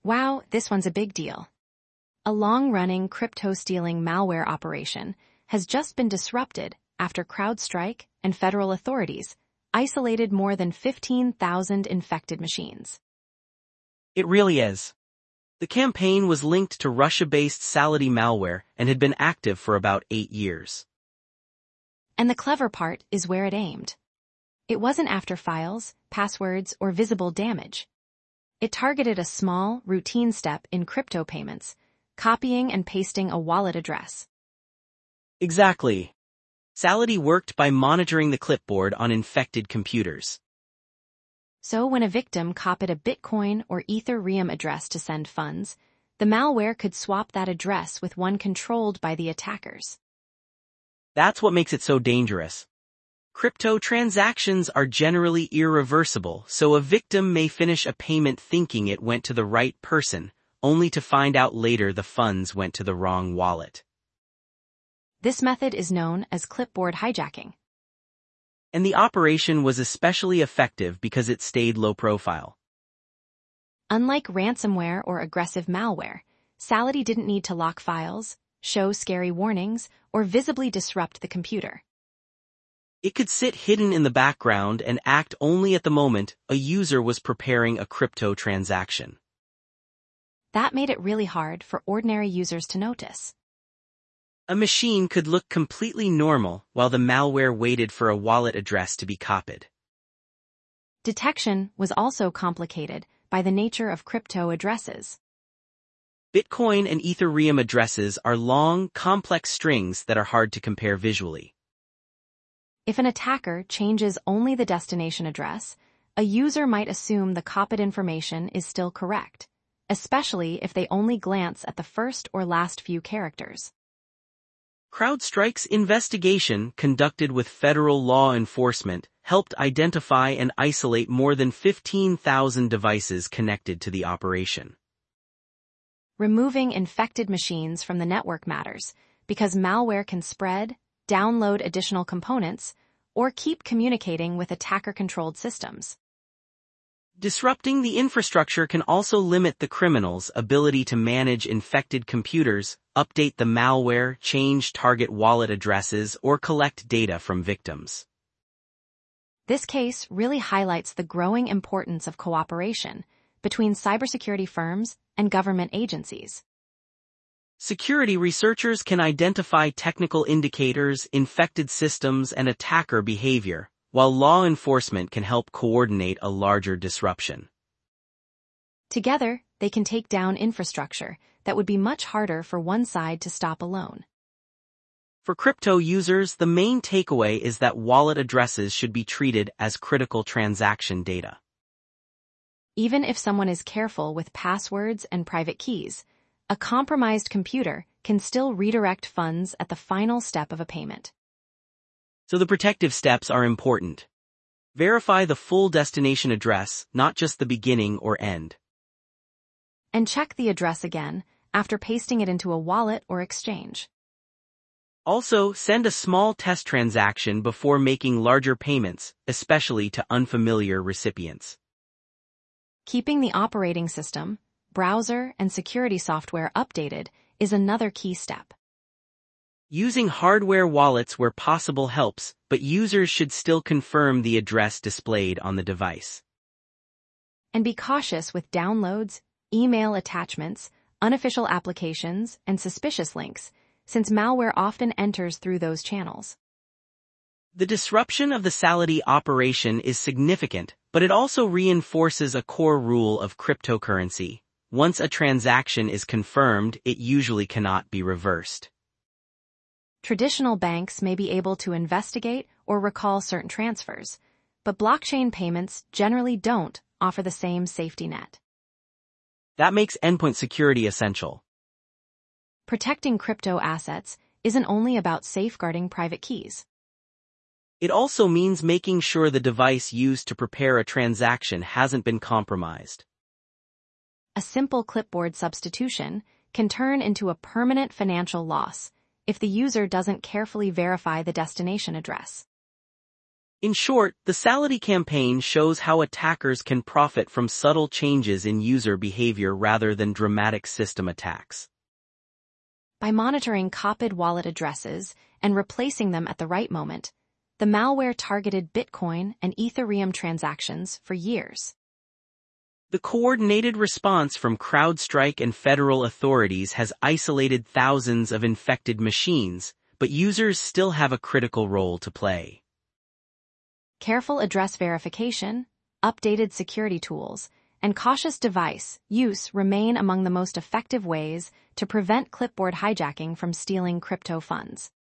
Wow, this one's a big deal. A long-running crypto-stealing malware operation has just been disrupted after CrowdStrike and federal authorities isolated more than 15,000 infected machines. It really is. The campaign was linked to Russia-based Sality malware and had been active for about 8 years. And the clever part is where it aimed. It wasn't after files, passwords, or visible damage. It targeted a small, routine step in crypto payments, copying and pasting a wallet address. Exactly. Sality worked by monitoring the clipboard on infected computers. So when a victim copied a Bitcoin or Ethereum address to send funds, the malware could swap that address with one controlled by the attackers. That's what makes it so dangerous. Crypto transactions are generally irreversible, so a victim may finish a payment thinking it went to the right person, only to find out later the funds went to the wrong wallet. This method is known as clipboard hijacking. And the operation was especially effective because it stayed low profile. Unlike ransomware or aggressive malware, Sality didn't need to lock files, show scary warnings, or visibly disrupt the computer. It could sit hidden in the background and act only at the moment a user was preparing a crypto transaction. That made it really hard for ordinary users to notice. A machine could look completely normal while the malware waited for a wallet address to be copied. Detection was also complicated by the nature of crypto addresses. Bitcoin and Ethereum addresses are long, complex strings that are hard to compare visually. If an attacker changes only the destination address, a user might assume the copied information is still correct, especially if they only glance at the first or last few characters. CrowdStrike's investigation, conducted with federal law enforcement, helped identify and isolate more than 15,000 devices connected to the operation. Removing infected machines from the network matters, because malware can spread, download additional components, or keep communicating with attacker-controlled systems. Disrupting the infrastructure can also limit the criminals' ability to manage infected computers, update the malware, change target wallet addresses, or collect data from victims. This case really highlights the growing importance of cooperation between cybersecurity firms and government agencies. Security researchers can identify technical indicators, infected systems, and attacker behavior, while law enforcement can help coordinate a larger disruption. Together, they can take down infrastructure that would be much harder for one side to stop alone. For crypto users, the main takeaway is that wallet addresses should be treated as critical transaction data. Even if someone is careful with passwords and private keys, a compromised computer can still redirect funds at the final step of a payment. So the protective steps are important. Verify the full destination address, not just the beginning or end. And check the address again after pasting it into a wallet or exchange. Also, send a small test transaction before making larger payments, especially to unfamiliar recipients. Keeping the operating system, browser, and security software updated is another key step. Using hardware wallets where possible helps, but users should still confirm the address displayed on the device. And be cautious with downloads, email attachments, unofficial applications, and suspicious links, since malware often enters through those channels. The disruption of the Sality operation is significant, but it also reinforces a core rule of cryptocurrency. Once a transaction is confirmed, it usually cannot be reversed. Traditional banks may be able to investigate or recall certain transfers, but blockchain payments generally don't offer the same safety net. That makes endpoint security essential. Protecting crypto assets isn't only about safeguarding private keys. It also means making sure the device used to prepare a transaction hasn't been compromised. A simple clipboard substitution can turn into a permanent financial loss if the user doesn't carefully verify the destination address. In short, the Salady campaign shows how attackers can profit from subtle changes in user behavior rather than dramatic system attacks. By monitoring copied wallet addresses and replacing them at the right moment, the malware targeted Bitcoin and Ethereum transactions for years. The coordinated response from CrowdStrike and federal authorities has isolated thousands of infected machines, but users still have a critical role to play. Careful address verification, updated security tools, and cautious device use remain among the most effective ways to prevent clipboard hijacking from stealing crypto funds.